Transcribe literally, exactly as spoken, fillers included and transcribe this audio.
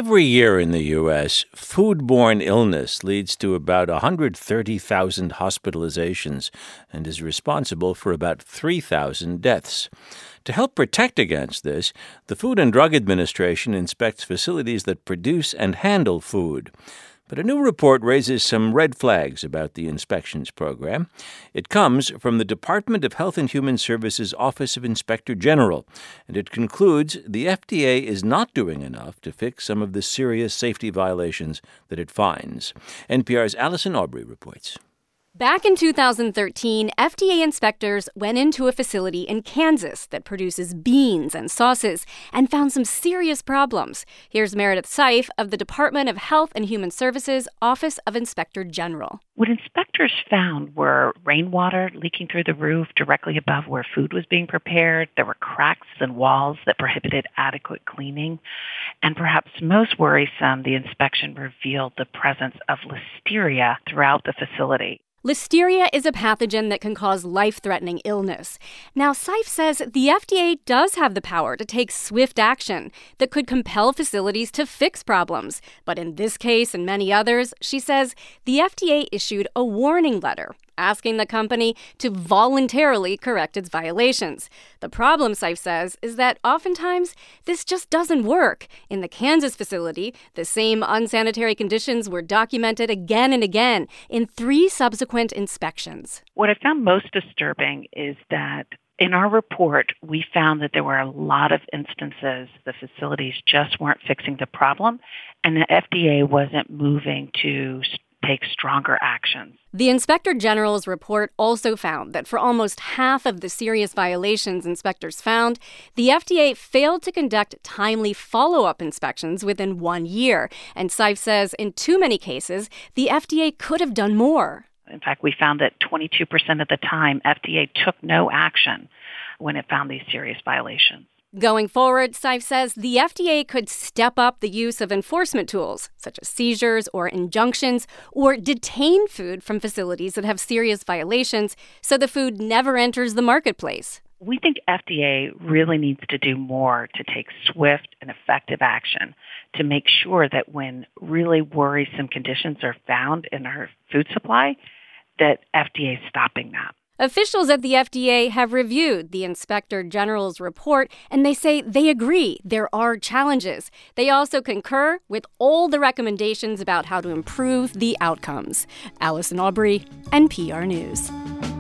Every year in the U S, foodborne illness leads to about one hundred thirty thousand hospitalizations and is responsible for about three thousand deaths. To help protect against this, the Food and Drug Administration inspects facilities that produce and handle food. But a new report raises some red flags about the inspections program. It comes from the Department of Health and Human Services Office of Inspector General, and it concludes the F D A is not doing enough to fix some of the serious safety violations that it finds. N P R's Allison Aubrey reports. Back in two thousand thirteen, F D A inspectors went into a facility in Kansas that produces beans and sauces and found some serious problems. Here's Meredith Seif of the Department of Health and Human Services Office of Inspector General. What inspectors found were rainwater leaking through the roof directly above where food was being prepared. There were cracks in walls that prohibited adequate cleaning. And perhaps most worrisome, the inspection revealed the presence of listeria throughout the facility. Listeria is a pathogen that can cause life-threatening illness. Now, Seif says the F D A does have the power to take swift action that could compel facilities to fix problems. But in this case and many others, she says the F D A issued a warning letter asking the company to voluntarily correct its violations. The problem, Seif says, is that oftentimes this just doesn't work. In the Kansas facility, the same unsanitary conditions were documented again and again in three subsequent inspections. What I found most disturbing is that in our report, we found that there were a lot of instances the facilities just weren't fixing the problem, and the F D A wasn't moving to take stronger actions. The Inspector General's report also found that for almost half of the serious violations inspectors found, the F D A failed to conduct timely follow-up inspections within one year. And Seif says in too many cases, the F D A could have done more. In fact, we found that twenty-two percent of the time, F D A took no action when it found these serious violations. Going forward, Seif says the F D A could step up the use of enforcement tools, such as seizures or injunctions, or detain food from facilities that have serious violations so the food never enters the marketplace. We think F D A really needs to do more to take swift and effective action to make sure that when really worrisome conditions are found in our food supply, that F D A is stopping that. Officials at the F D A have reviewed the Inspector General's report, and they say they agree there are challenges. They also concur with all the recommendations about how to improve the outcomes. Allison Aubrey, N P R News.